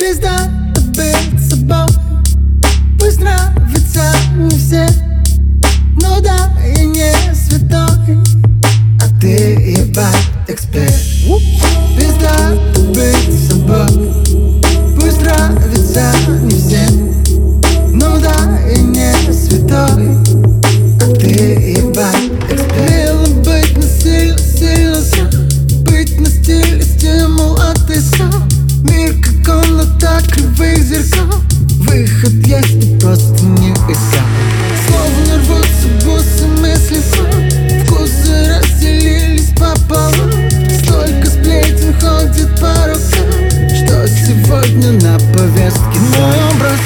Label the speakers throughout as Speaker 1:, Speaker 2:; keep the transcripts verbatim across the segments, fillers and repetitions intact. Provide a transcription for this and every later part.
Speaker 1: Пизда быть собой, пусть нравится не всем. Ну да, я не святой, а ты ебать эксперт. Пизда быть собой, пусть нравится не всем. Ну да, я не святой, а ты ебать эксперт. Мило быть на сильно, сильно сам, быть на стиле, стимул от и сам. Мир как комната кривых зеркал, выход есть, но просто не искал. Словно рвутся бусы мысли в ход, вкусы разделились пополам. Столько сплетен ходит по рукам, что сегодня на повестке. Мой образ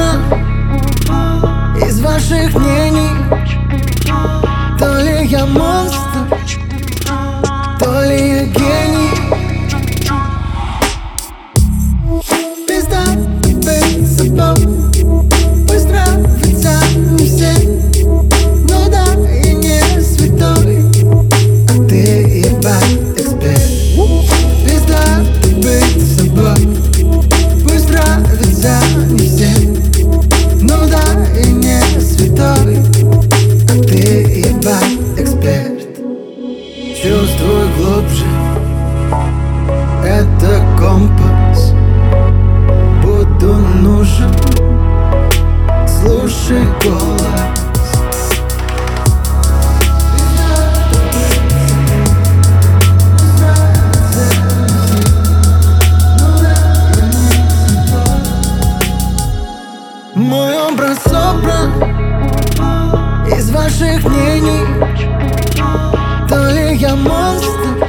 Speaker 1: собран из ваших мнений. То ли я монстр, то ли я гений. Пизда быть собой, пусть нравится не всем. Ну да, я не святой, а ты ебать эксперт. Пизда быть собой, пусть нравится не всем. Ну да, я не святой, а ты ебать эксперт. Чувствуй глубже, это компас. Буду нужен, слушай голос. Мой образ собран из ваших мнений. То ли я монстр,